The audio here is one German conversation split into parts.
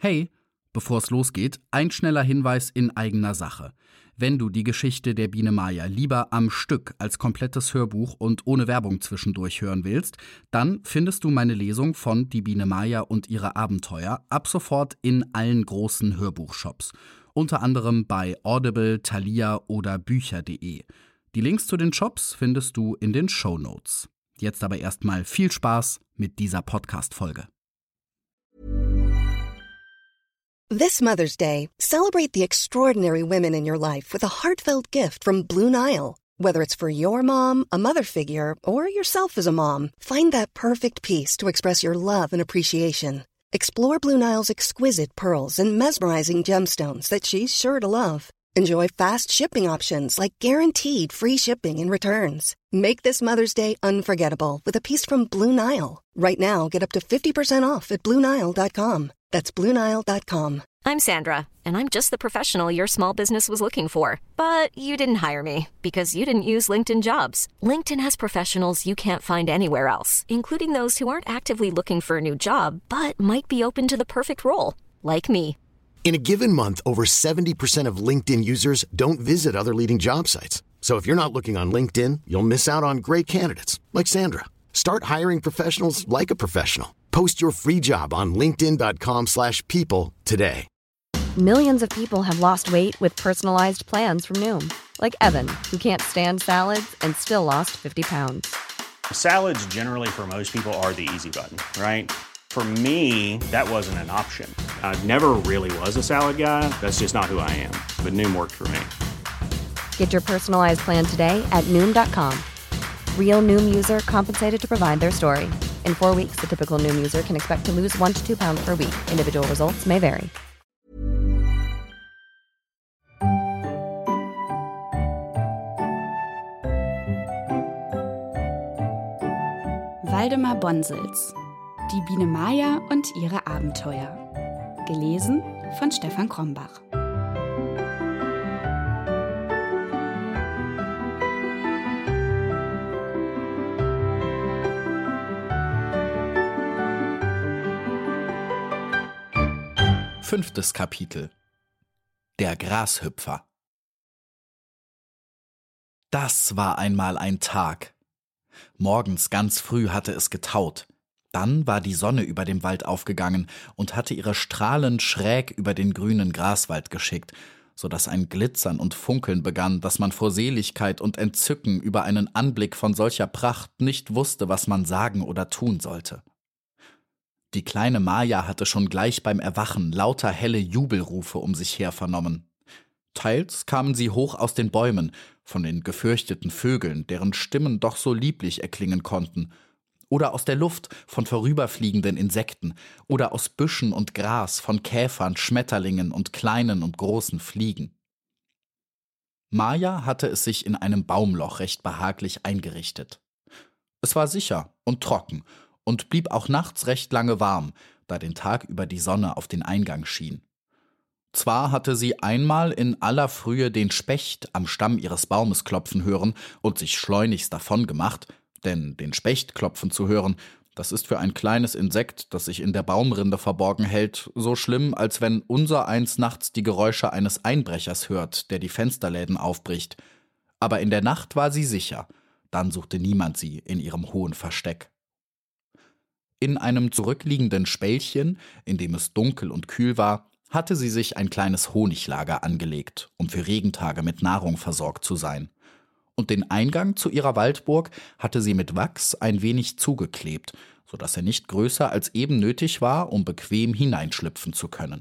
Hey, bevor es losgeht, ein schneller Hinweis in eigener Sache. Wenn du die Geschichte der Biene Maya lieber am Stück als komplettes Hörbuch und ohne Werbung zwischendurch hören willst, dann findest du meine Lesung von Die Biene Maya und ihre Abenteuer ab sofort in allen großen Hörbuchshops. Unter anderem bei Audible, Thalia oder Bücher.de. Die Links zu den Shops findest du in den Shownotes. Jetzt aber erstmal viel Spaß mit dieser Podcast-Folge. This Mother's Day, celebrate the extraordinary women in your life with a heartfelt gift from Blue Nile. Whether it's for your mom, a mother figure, or yourself as a mom, find that perfect piece to express your love and appreciation. Explore Blue Nile's exquisite pearls and mesmerizing gemstones that she's sure to love. Enjoy fast shipping options like guaranteed free shipping and returns. Make this Mother's Day unforgettable with a piece from Blue Nile. Right now, get up to 50% off at BlueNile.com. That's BlueNile.com. I'm Sandra, and I'm just the professional your small business was looking for. But you didn't hire me because you didn't use LinkedIn Jobs. LinkedIn has professionals you can't find anywhere else, including those who aren't actively looking for a new job, but might be open to the perfect role, like me. In a given month, over 70% of LinkedIn users don't visit other leading job sites. So if you're not looking on LinkedIn, you'll miss out on great candidates like Sandra. Start hiring professionals like a professional. Post your free job on linkedin.com/people today. Millions of people have lost weight with personalized plans from Noom. Like Evan, who can't stand salads and still lost 50 pounds. Salads generally for most people are the easy button, right? For me, that wasn't an option. I never really was a salad guy. That's just not who I am. But Noom worked for me. Get your personalized plan today at Noom.com. Real Noom user compensated to provide their story. In 4 weeks, the typical Noom user can expect to lose 1 to 2 pounds per week. Individual results may vary. Waldemar Bonsels. Die Biene Maya und ihre Abenteuer. Gelesen von Stefan Krombach. Fünftes Kapitel. Der Grashüpfer. Das war einmal ein Tag. Morgens ganz früh hatte es getaut. Dann war die Sonne über dem Wald aufgegangen und hatte ihre Strahlen schräg über den grünen Graswald geschickt, so dass ein Glitzern und Funkeln begann, dass man vor Seligkeit und Entzücken über einen Anblick von solcher Pracht nicht wusste, was man sagen oder tun sollte. Die kleine Maya hatte schon gleich beim Erwachen lauter helle Jubelrufe um sich her vernommen. Teils kamen sie hoch aus den Bäumen, von den gefürchteten Vögeln, deren Stimmen doch so lieblich erklingen konnten, oder aus der Luft von vorüberfliegenden Insekten, oder aus Büschen und Gras von Käfern, Schmetterlingen und kleinen und großen Fliegen. Maya hatte es sich in einem Baumloch recht behaglich eingerichtet. Es war sicher und trocken und blieb auch nachts recht lange warm, da den Tag über die Sonne auf den Eingang schien. Zwar hatte sie einmal in aller Frühe den Specht am Stamm ihres Baumes klopfen hören und sich schleunigst davon gemacht, denn den Specht klopfen zu hören, das ist für ein kleines Insekt, das sich in der Baumrinde verborgen hält, so schlimm, als wenn unsereins nachts die Geräusche eines Einbrechers hört, der die Fensterläden aufbricht. Aber in der Nacht war sie sicher, dann suchte niemand sie in ihrem hohen Versteck. In einem zurückliegenden Spältchen, in dem es dunkel und kühl war, hatte sie sich ein kleines Honiglager angelegt, um für Regentage mit Nahrung versorgt zu sein. Und den Eingang zu ihrer Waldburg hatte sie mit Wachs ein wenig zugeklebt, so dass er nicht größer als eben nötig war, um bequem hineinschlüpfen zu können.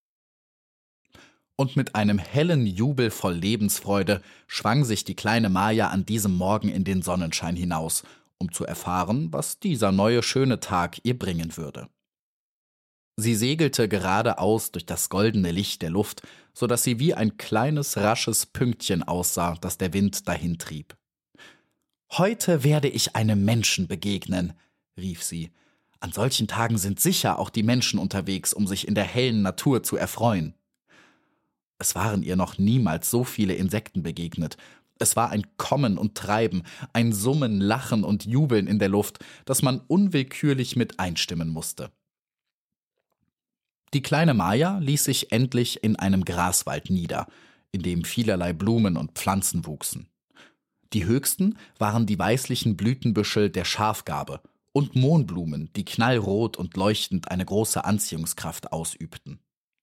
Und mit einem hellen Jubel voll Lebensfreude schwang sich die kleine Maya an diesem Morgen in den Sonnenschein hinaus, um zu erfahren, was dieser neue schöne Tag ihr bringen würde. Sie segelte geradeaus durch das goldene Licht der Luft, so dass sie wie ein kleines, rasches Pünktchen aussah, das der Wind dahintrieb. »Heute werde ich einem Menschen begegnen«, rief sie. »An solchen Tagen sind sicher auch die Menschen unterwegs, um sich in der hellen Natur zu erfreuen.« Es waren ihr noch niemals so viele Insekten begegnet. Es war ein Kommen und Treiben, ein Summen, Lachen und Jubeln in der Luft, das man unwillkürlich mit einstimmen musste. Die kleine Maja ließ sich endlich in einem Graswald nieder, in dem vielerlei Blumen und Pflanzen wuchsen. Die höchsten waren die weißlichen Blütenbüschel der Schafgarbe und Mohnblumen, die knallrot und leuchtend eine große Anziehungskraft ausübten.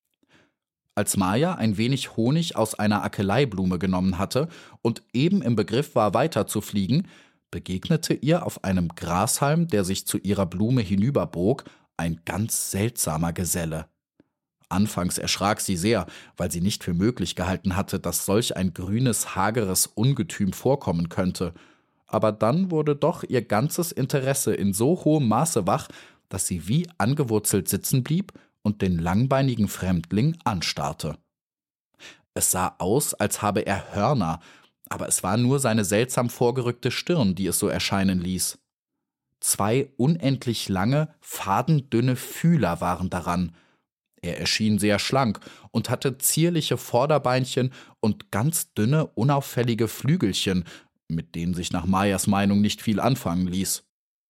Als Maja ein wenig Honig aus einer Akeleiblume genommen hatte und eben im Begriff war, weiterzufliegen, begegnete ihr auf einem Grashalm, der sich zu ihrer Blume hinüberbog, ein ganz seltsamer Geselle. Anfangs erschrak sie sehr, weil sie nicht für möglich gehalten hatte, dass solch ein grünes, hageres Ungetüm vorkommen könnte. Aber dann wurde doch ihr ganzes Interesse in so hohem Maße wach, dass sie wie angewurzelt sitzen blieb und den langbeinigen Fremdling anstarrte. Es sah aus, als habe er Hörner, aber es war nur seine seltsam vorgerückte Stirn, die es so erscheinen ließ. 2 unendlich lange, fadendünne Fühler waren daran. Er erschien sehr schlank und hatte zierliche Vorderbeinchen und ganz dünne, unauffällige Flügelchen, mit denen sich nach Majas Meinung nicht viel anfangen ließ.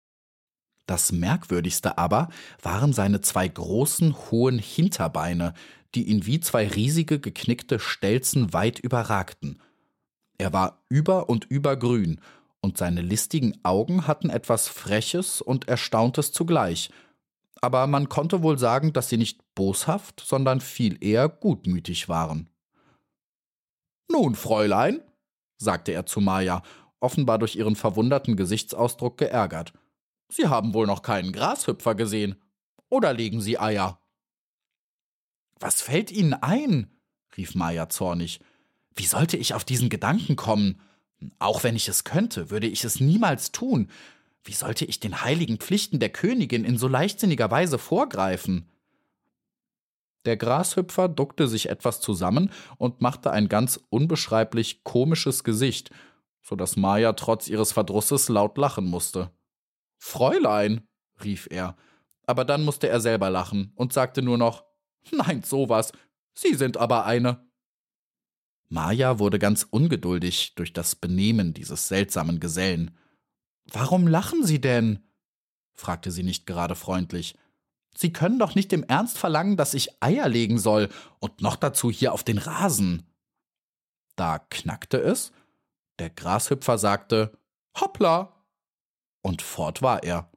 Das Merkwürdigste aber waren seine 2 großen, hohen Hinterbeine, die ihn wie 2 riesige, geknickte Stelzen weit überragten. Er war über und über grün, und seine listigen Augen hatten etwas Freches und Erstauntes zugleich, aber man konnte wohl sagen, dass sie nicht boshaft, sondern viel eher gutmütig waren. »Nun, Fräulein«, sagte er zu Maja, offenbar durch ihren verwunderten Gesichtsausdruck geärgert, »Sie haben wohl noch keinen Grashüpfer gesehen. Oder legen Sie Eier?« »Was fällt Ihnen ein?«, rief Maja zornig. »Wie sollte ich auf diesen Gedanken kommen? Auch wenn ich es könnte, würde ich es niemals tun. Wie sollte ich den heiligen Pflichten der Königin in so leichtsinniger Weise vorgreifen?« Der Grashüpfer duckte sich etwas zusammen und machte ein ganz unbeschreiblich komisches Gesicht, so dass Maja trotz ihres Verdrusses laut lachen musste. »Fräulein«, rief er, aber dann musste er selber lachen und sagte nur noch, »Nein, sowas, Sie sind aber eine.« Maja wurde ganz ungeduldig durch das Benehmen dieses seltsamen Gesellen. »Warum lachen Sie denn?« fragte sie nicht gerade freundlich. »Sie können doch nicht im Ernst verlangen, dass ich Eier legen soll und noch dazu hier auf den Rasen.« Da knackte es, der Grashüpfer sagte, »Hoppla!« und fort war er.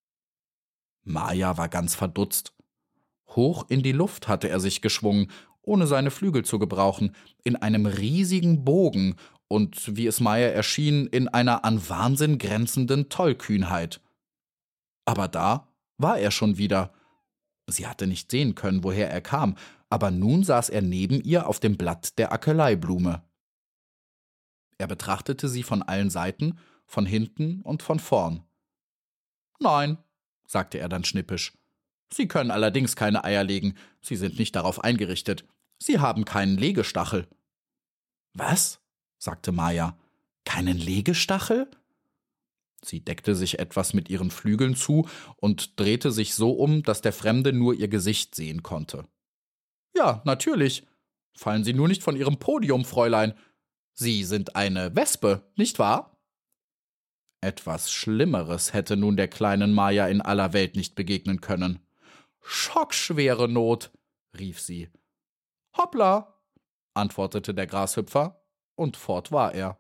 Maja war ganz verdutzt. Hoch in die Luft hatte er sich geschwungen, ohne seine Flügel zu gebrauchen, in einem riesigen Bogen und, wie es Maja erschien, in einer an Wahnsinn grenzenden Tollkühnheit. Aber da war er schon wieder. Sie hatte nicht sehen können, woher er kam, aber nun saß er neben ihr auf dem Blatt der Akeleiblume. Er betrachtete sie von allen Seiten, von hinten und von vorn. »Nein«, sagte er dann schnippisch, »Sie können allerdings keine Eier legen, Sie sind nicht darauf eingerichtet. Sie haben keinen Legestachel.« »Was?«, sagte Maja, »keinen Legestachel?« Sie deckte sich etwas mit ihren Flügeln zu und drehte sich so um, dass der Fremde nur ihr Gesicht sehen konnte. »Ja, natürlich. Fallen Sie nur nicht von Ihrem Podium, Fräulein. Sie sind eine Wespe, nicht wahr?« Etwas Schlimmeres hätte nun der kleinen Maja in aller Welt nicht begegnen können. »Schockschwere Not«, rief sie. »Hoppla«, antwortete der Grashüpfer, und fort war er.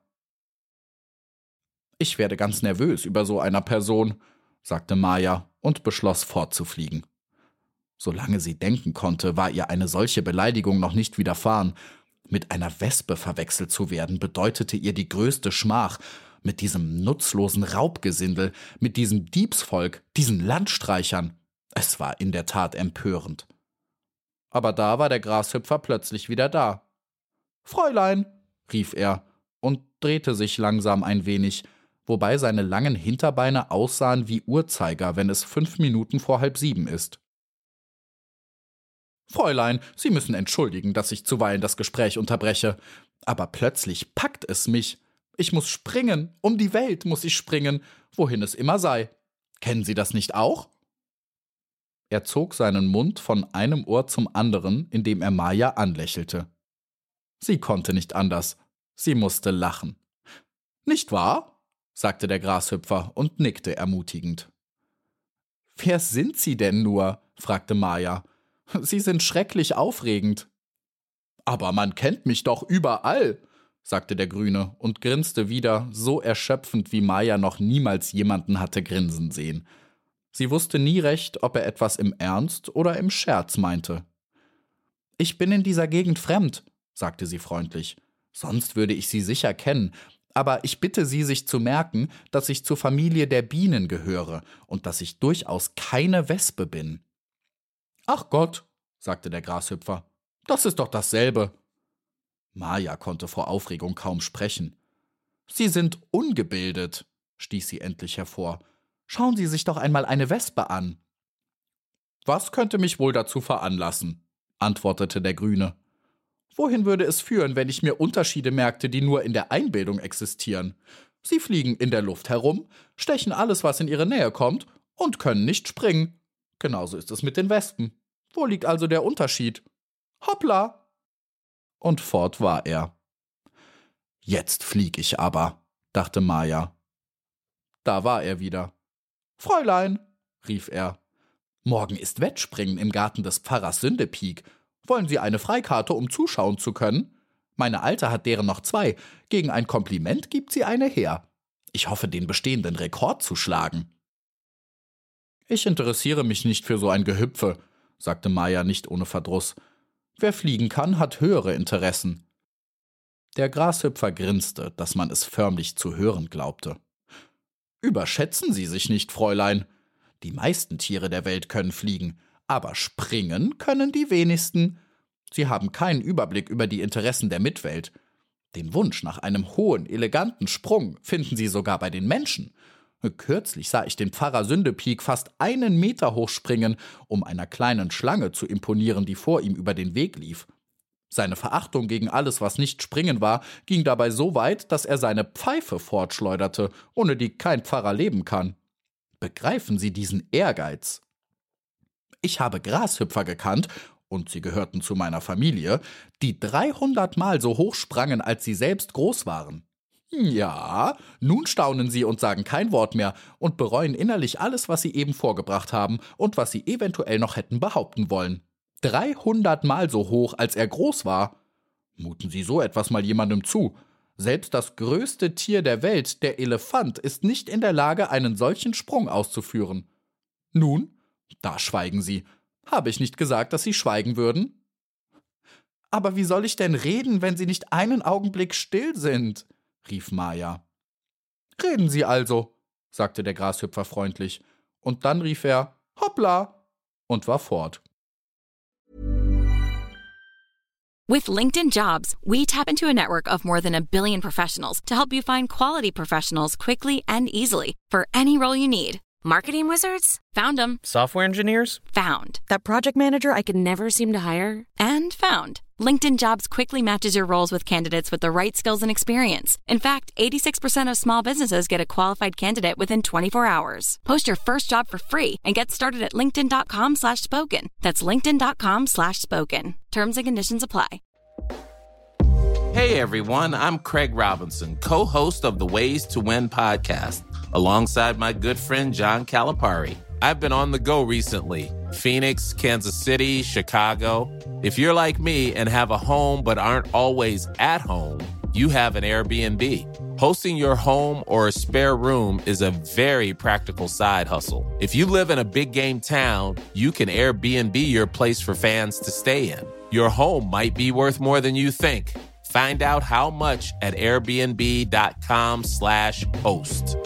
»Ich werde ganz nervös über so einer Person«, sagte Maja und beschloss fortzufliegen. Solange sie denken konnte, war ihr eine solche Beleidigung noch nicht widerfahren. Mit einer Wespe verwechselt zu werden, bedeutete ihr die größte Schmach. Mit diesem nutzlosen Raubgesindel, mit diesem Diebsvolk, diesen Landstreichern. Es war in der Tat empörend. Aber da war der Grashüpfer plötzlich wieder da. »Fräulein«, rief er und drehte sich langsam ein wenig, wobei seine langen Hinterbeine aussahen wie Uhrzeiger, wenn es 5 Minuten vor 6:30 ist. »Fräulein, Sie müssen entschuldigen, dass ich zuweilen das Gespräch unterbreche, aber plötzlich packt es mich. Ich muss springen, um die Welt muss ich springen, wohin es immer sei. Kennen Sie das nicht auch?« Er zog seinen Mund von einem Ohr zum anderen, indem er Maja anlächelte. Sie konnte nicht anders. Sie musste lachen. »Nicht wahr?«, sagte der Grashüpfer und nickte ermutigend. »Wer sind Sie denn nur?«, fragte Maja. Sie sind schrecklich aufregend. »Aber man kennt mich doch überall«, sagte der Grüne und grinste wieder, so erschöpfend, wie Maja noch niemals jemanden hatte grinsen sehen. Sie wusste nie recht, ob er etwas im Ernst oder im Scherz meinte. »Ich bin in dieser Gegend fremd«, sagte sie freundlich. »Sonst würde ich Sie sicher kennen, aber ich bitte Sie, sich zu merken, dass ich zur Familie der Bienen gehöre und dass ich durchaus keine Wespe bin.« »Ach Gott«, sagte der Grashüpfer, »das ist doch dasselbe.« Maja konnte vor Aufregung kaum sprechen. »Sie sind ungebildet«, stieß sie endlich hervor. »Schauen Sie sich doch einmal eine Wespe an.« »Was könnte mich wohl dazu veranlassen?«, antwortete der Grüne. »Wohin würde es führen, wenn ich mir Unterschiede merkte, die nur in der Einbildung existieren? Sie fliegen in der Luft herum, stechen alles, was in ihre Nähe kommt, und können nicht springen. Genauso ist es mit den Wespen. Wo liegt also der Unterschied? Hoppla!« Und fort war er. »Jetzt flieg ich aber«, dachte Maja. Da war er wieder. »Fräulein«, rief er, »morgen ist Wettspringen im Garten des Pfarrers Sündepiek. Wollen Sie eine Freikarte, um zuschauen zu können? Meine Alte hat deren noch 2. Gegen ein Kompliment gibt sie eine her. Ich hoffe, den bestehenden Rekord zu schlagen.« »Ich interessiere mich nicht für so ein Gehüpfe«, sagte Maja nicht ohne Verdruss. »Wer fliegen kann, hat höhere Interessen.« Der Grashüpfer grinste, dass man es förmlich zu hören glaubte. »Überschätzen Sie sich nicht, Fräulein. Die meisten Tiere der Welt können fliegen, aber springen können die wenigsten. Sie haben keinen Überblick über die Interessen der Mitwelt. Den Wunsch nach einem hohen, eleganten Sprung finden Sie sogar bei den Menschen. Kürzlich sah ich den Pfarrer Sündepiek fast 1 Meter hoch springen, um einer kleinen Schlange zu imponieren, die vor ihm über den Weg lief. Seine Verachtung gegen alles, was nicht springen war, ging dabei so weit, dass er seine Pfeife fortschleuderte, ohne die kein Pfarrer leben kann. Begreifen Sie diesen Ehrgeiz? Ich habe Grashüpfer gekannt, und sie gehörten zu meiner Familie, die 300-mal so hoch sprangen, als sie selbst groß waren. Ja, nun staunen Sie und sagen kein Wort mehr und bereuen innerlich alles, was Sie eben vorgebracht haben und was Sie eventuell noch hätten behaupten wollen. 300-mal so hoch, als er groß war. Muten Sie so etwas mal jemandem zu. Selbst das größte Tier der Welt, der Elefant, ist nicht in der Lage, einen solchen Sprung auszuführen. Nun, da schweigen Sie. Habe ich nicht gesagt, dass Sie schweigen würden? Aber wie soll ich denn reden, wenn Sie nicht einen Augenblick still sind?« rief Maja. »Reden Sie also«, sagte der Grashüpfer freundlich, und dann rief er »Hoppla« und war fort. With LinkedIn Jobs, we tap into a network of more than 1 billion professionals to help you find quality professionals quickly and easily for any role you need. Marketing wizards? Found them. Software engineers? Found. That project manager I could never seem to hire? And found. LinkedIn Jobs quickly matches your roles with candidates with the right skills and experience. In fact, 86% of small businesses get a qualified candidate within 24 hours. Post your first job for free and get started at linkedin.com/spoken. That's linkedin.com/spoken. Terms and conditions apply. Hey everyone, I'm Craig Robinson, co-host of the Ways to Win podcast, alongside my good friend John Calipari. I've been on the go recently. Phoenix, Kansas City, Chicago. If you're like me and have a home but aren't always at home, you have an Airbnb. Hosting your home or a spare room is a very practical side hustle. If you live in a big game town, you can Airbnb your place for fans to stay in. Your home might be worth more than you think. Find out how much at airbnb.com/host.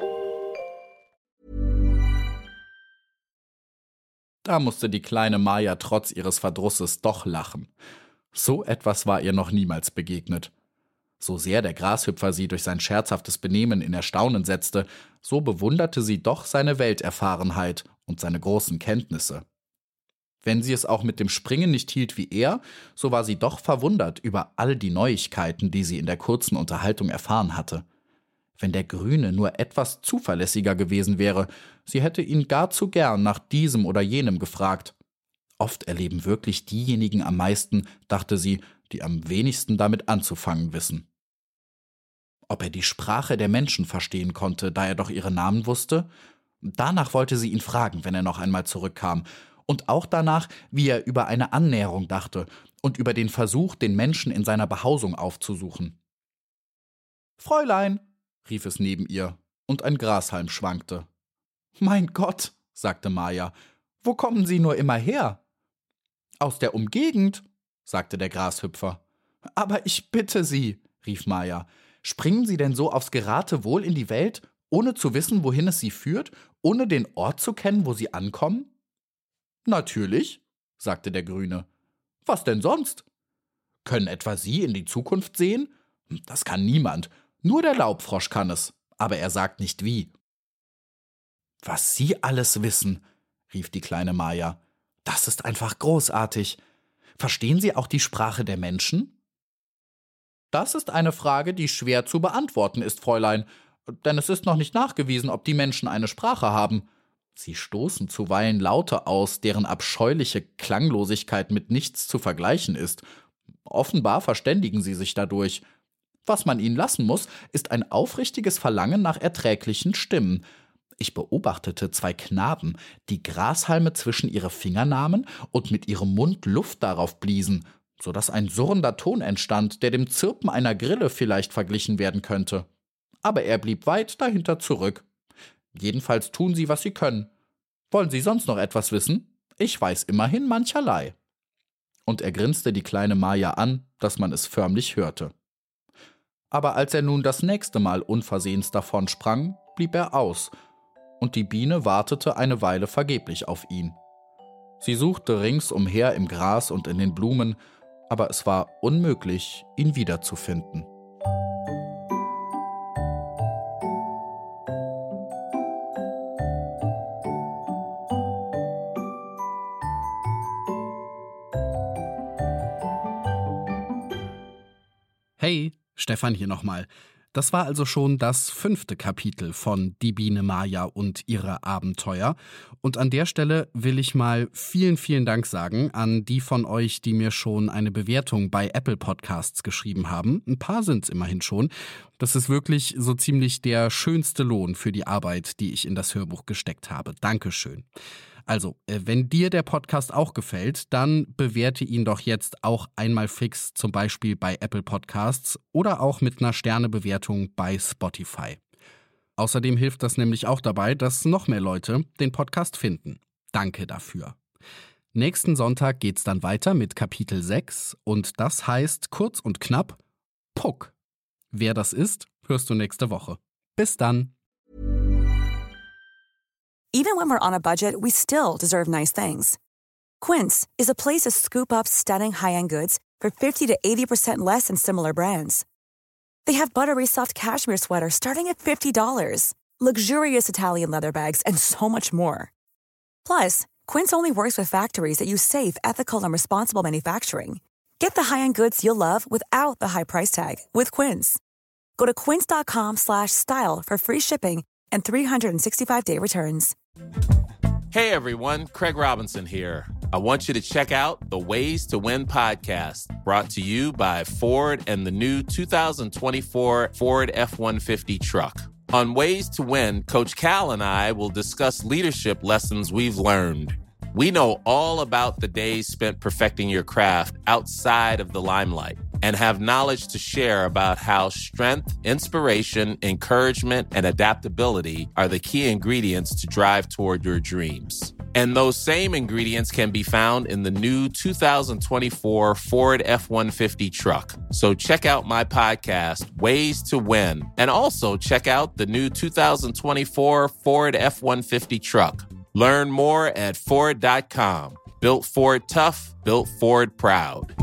Da musste die kleine Maja trotz ihres Verdrusses doch lachen. So etwas war ihr noch niemals begegnet. So sehr der Grashüpfer sie durch sein scherzhaftes Benehmen in Erstaunen setzte, so bewunderte sie doch seine Welterfahrenheit und seine großen Kenntnisse. Wenn sie es auch mit dem Springen nicht hielt wie er, so war sie doch verwundert über all die Neuigkeiten, die sie in der kurzen Unterhaltung erfahren hatte. Wenn der Grüne nur etwas zuverlässiger gewesen wäre, sie hätte ihn gar zu gern nach diesem oder jenem gefragt. Oft erleben wirklich diejenigen am meisten, dachte sie, die am wenigsten damit anzufangen wissen. Ob er die Sprache der Menschen verstehen konnte, da er doch ihre Namen wusste? Danach wollte sie ihn fragen, wenn er noch einmal zurückkam, Und auch danach, wie er über eine Annäherung dachte und über den Versuch, den Menschen in seiner Behausung aufzusuchen. »Fräulein«, rief es neben ihr, und ein Grashalm schwankte. »Mein Gott«, sagte Maja, »wo kommen Sie nur immer her?« »Aus der Umgegend«, sagte der Grashüpfer. »Aber ich bitte Sie«, rief Maja, »springen Sie denn so aufs Geratewohl in die Welt, ohne zu wissen, wohin es Sie führt, ohne den Ort zu kennen, wo Sie ankommen?« »Natürlich«, sagte der Grüne. »Was denn sonst? Können etwa Sie in die Zukunft sehen? Das kann niemand, nur der Laubfrosch kann es, aber er sagt nicht wie.« »Was Sie alles wissen«, rief die kleine Maja, »das ist einfach großartig. Verstehen Sie auch die Sprache der Menschen?« »Das ist eine Frage, die schwer zu beantworten ist, Fräulein, denn es ist noch nicht nachgewiesen, ob die Menschen eine Sprache haben. Sie stoßen zuweilen Laute aus, deren abscheuliche Klanglosigkeit mit nichts zu vergleichen ist. Offenbar verständigen sie sich dadurch. Was man ihnen lassen muss, ist ein aufrichtiges Verlangen nach erträglichen Stimmen. Ich beobachtete 2 Knaben, die Grashalme zwischen ihre Finger nahmen und mit ihrem Mund Luft darauf bliesen, so dass ein surrender Ton entstand, der dem Zirpen einer Grille vielleicht verglichen werden könnte. Aber er blieb weit dahinter zurück. Jedenfalls tun sie, was sie können. Wollen Sie sonst noch etwas wissen? Ich weiß immerhin mancherlei.« Und er grinste die kleine Maja an, dass man es förmlich hörte. Aber als er nun das nächste Mal unversehens davon sprang, blieb er aus, und die Biene wartete eine Weile vergeblich auf ihn. Sie suchte ringsumher im Gras und in den Blumen, aber es war unmöglich, ihn wiederzufinden. Hey, Stefan hier nochmal. Das war also schon das 5. Kapitel von Die Biene Maja und ihre Abenteuer. Und an der Stelle will ich mal vielen, vielen Dank sagen an die von euch, die mir schon eine Bewertung bei Apple Podcasts geschrieben haben. Ein paar sind es immerhin schon. Das ist wirklich so ziemlich der schönste Lohn für die Arbeit, die ich in das Hörbuch gesteckt habe. Dankeschön. Also, wenn dir der Podcast auch gefällt, dann bewerte ihn doch jetzt auch einmal fix, zum Beispiel bei Apple Podcasts oder auch mit einer Sternebewertung bei Spotify. Außerdem hilft das nämlich auch dabei, dass noch mehr Leute den Podcast finden. Danke dafür. Nächsten Sonntag geht's dann weiter mit Kapitel 6 und das heißt kurz und knapp Puck. Wer das ist, hörst du nächste Woche. Bis dann. Even when we're on a budget, we still deserve nice things. Quince is a place to scoop up stunning high-end goods for 50 to 80% less than similar brands. They have buttery soft cashmere sweaters starting at $50, luxurious Italian leather bags, and so much more. Plus, Quince only works with factories that use safe, ethical, and responsible manufacturing. Get the high-end goods you'll love without the high price tag with Quince. Go to quince.com/style for free shipping and 365-day returns. Hey everyone, Craig Robinson here. I want you to check out the Ways to Win podcast, brought to you by Ford and the new 2024 Ford F-150 truck. On Ways to Win, Coach Cal and I will discuss leadership lessons we've learned. We know all about the days spent perfecting your craft outside of the limelight and have knowledge to share about how strength, inspiration, encouragement, and adaptability are the key ingredients to drive toward your dreams. And those same ingredients can be found in the new 2024 Ford F-150 truck. So check out my podcast, Ways to Win, and also check out the new 2024 Ford F-150 truck. Learn more at Ford.com. Built Ford tough, built Ford proud.